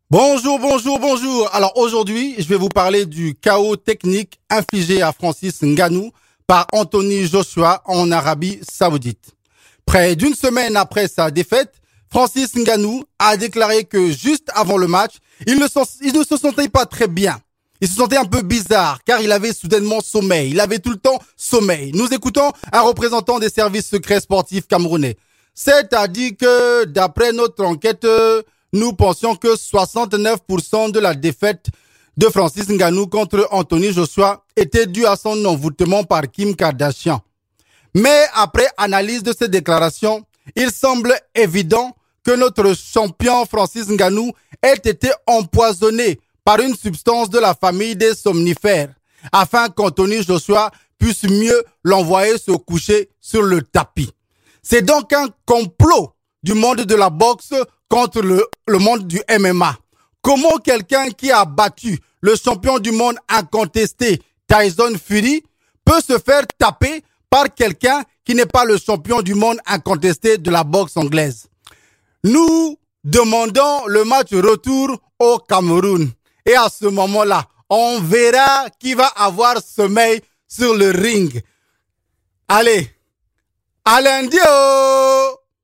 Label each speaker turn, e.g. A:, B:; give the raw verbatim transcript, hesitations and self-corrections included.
A: Bonjour, bonjour, bonjour. Alors aujourd'hui, je vais vous parler du chaos technique infligé à Francis Ngannou par Anthony Joshua en Arabie Saoudite. Près d'une semaine après sa défaite, Francis Ngannou a déclaré que juste avant le match, il ne, sens- il ne se sentait pas très bien. Il se sentait un peu bizarre car il avait soudainement sommeil. Il avait tout le temps sommeil. Nous écoutons un représentant des services secrets sportifs camerounais. C'est-à-dire que d'après notre enquête, euh, nous pensions que soixante-neuf pour cent de la défaite de Francis Ngannou contre Anthony Joshua était due à son envoûtement par Kim Kardashian. Mais après analyse de ces déclarations, il semble évident que notre champion Francis Ngannou ait été empoisonné par une substance de la famille des somnifères, afin qu'Anthony Joshua puisse mieux l'envoyer se coucher sur le tapis. C'est donc un complot du monde de la boxe contre le, le monde du M M A. Comment quelqu'un qui a battu le champion du monde incontesté Tyson Fury peut se faire taper par quelqu'un qui n'est pas le champion du monde incontesté de la boxe anglaise? Nous demandons le match retour au Cameroun. Et à ce moment-là, on verra qui va avoir sommeil sur le ring. Allez, à lundi! Oh